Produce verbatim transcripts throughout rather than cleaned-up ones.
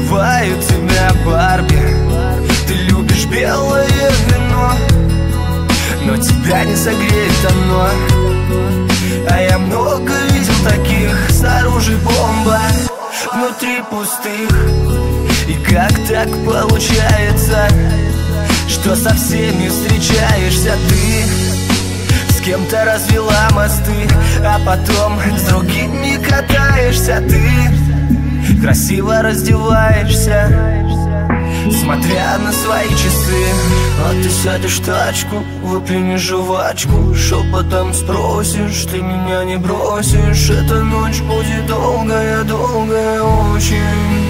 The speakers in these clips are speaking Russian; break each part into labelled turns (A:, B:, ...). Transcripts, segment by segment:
A: называют тебя Барби. Ты любишь белое вино, но тебя не согреет оно. А я много видел таких, снаружи бомба, внутри пустых. И как так получается, что со всеми встречаешься ты? С кем-то развела мосты, а потом с другими катаешься ты. Красиво раздеваешься, смотря на свои часы. А ты сядешь в тачку, выплюнешь жвачку, шепотом спросишь, ты меня не бросишь. Эта ночь будет долгая, долгая очень.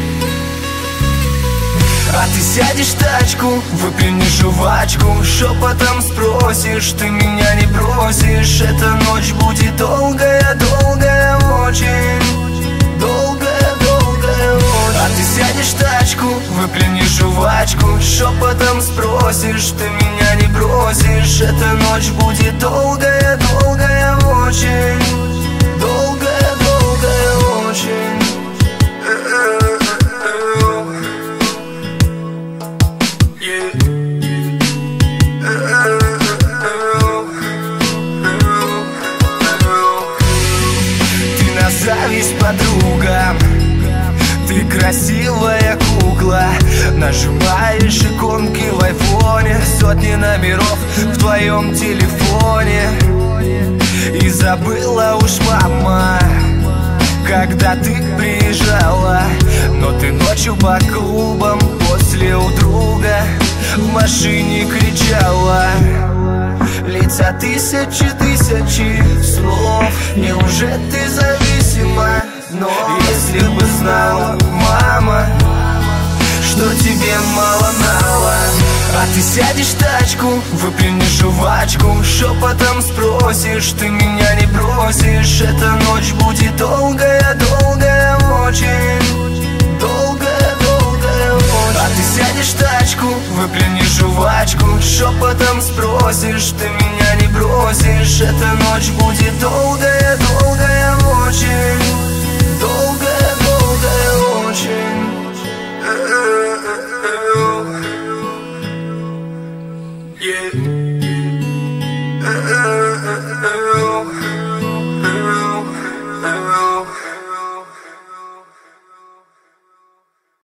A: А ты сядешь в тачку, выплюнешь жвачку, шепотом спросишь, ты меня не бросишь. Эта ночь будет долгая, долгая очень. Долгая, долгая очень. А ты сядешь в тачку, выплюнешь жвачку, шепотом спросишь, ты меня не бросишь. Эта ночь будет долгая, долгая очень. Долгая, долгая очень. Зависть подругам, ты красивая кукла. Нажимаешь иконки в айфоне, сотни номеров в твоем телефоне. И забыла уж мама, когда ты приезжала. Но ты ночью по клубам после у друга в машине кричала. Лица тысячи, тысячи слов. Неужели ты зависима? Но если бы знала, мама, что тебе мало-мало. А ты сядешь в тачку, выплюнешь жвачку, шепотом спросишь, ты меня не бросишь. Эта ночь будет долгая, долгая очень. Долгая, долгая очень. А ты сядешь в тачку, выплюнешь жвачку, шепотом спросишь, ты меня не бросишь. Эта ночь будет долгая, долгая очень.